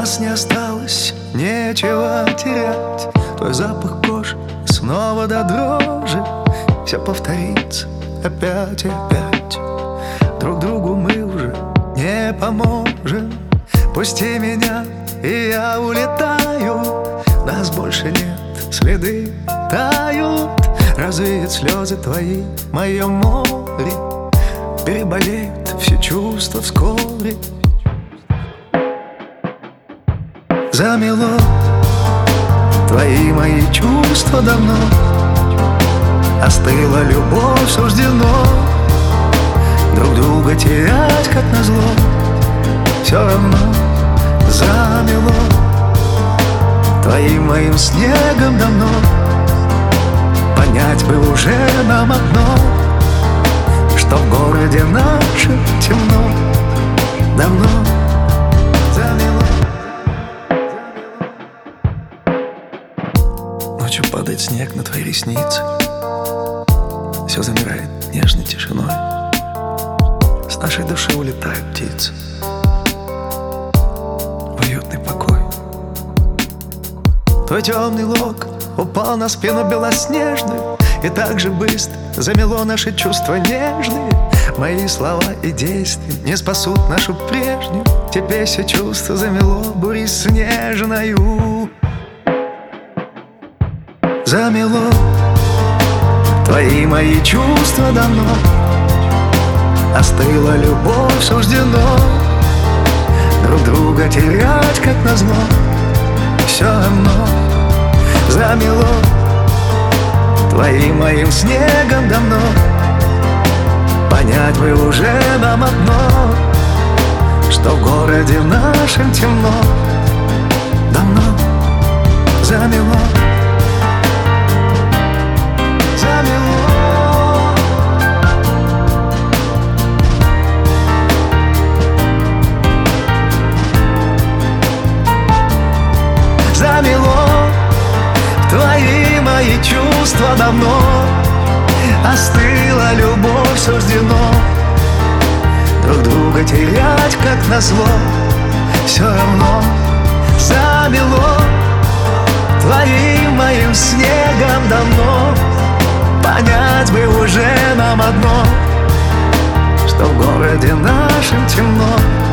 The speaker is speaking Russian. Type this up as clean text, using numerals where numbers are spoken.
нас не осталось нечего терять. Твой запах кожи снова до дрожи. Все повторится опять и опять. Друг другу мы уже не поможем. Пусти меня, и я улетаю. Нас больше нет, следы тают. Развеют слезы твои в моем море. Переболеют все чувства вскоре. Замело твои мои чувства давно. Остыла любовь, суждено друг друга терять, как назло. Все равно замело твоим моим снегом давно. Понять бы уже нам одно, что в городе нашем темно. Давно замело. Ночью падает снег на твои ресницы. Все замирает нежной тишиной. С нашей души улетают птицы в уютный покой. Твой темный лок упал на спину белоснежную, и так же быстро замело наши чувства нежные. Мои слова и действия не спасут нашу прежнюю. Теперь все чувства замело бурей снежною. Замело твои мои чувства давно. Остыла любовь, суждено друг друга терять, как назло. Все равно замело твоим моим снегом давно. Понять бы уже нам одно, что в городе нашем темно. Давно замело. Замело твои мои чувства давно. Остыла любовь, суждено друг друга терять, как назло. Все равно замело твоим моим снегом давно. Понять бы уже нам одно, что в городе нашем темно.